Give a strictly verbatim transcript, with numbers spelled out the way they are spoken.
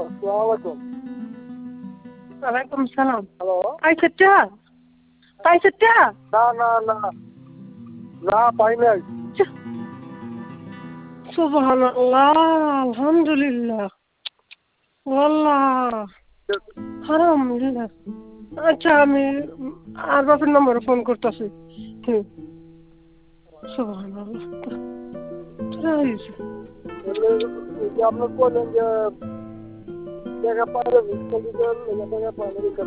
আসসালামাইকুম। ওয়ালাইকুম সালাম। হ্যালো। পাইছে টা? পাইছে টা? না না না না পাই নাই। সুবহানাল্লাহ, আলহামদুলিল্লাহ। ওয়াল্লাহ আলহামদুলিল্লাহ। আচ্ছা আমি আর বাপের নম্বরে ফোন করতেছি। হুম সুবহানাল্লাহ। রাইস এলে ওই যে আপনি বললেন যে টাকা পাইলে টাকা পাইলে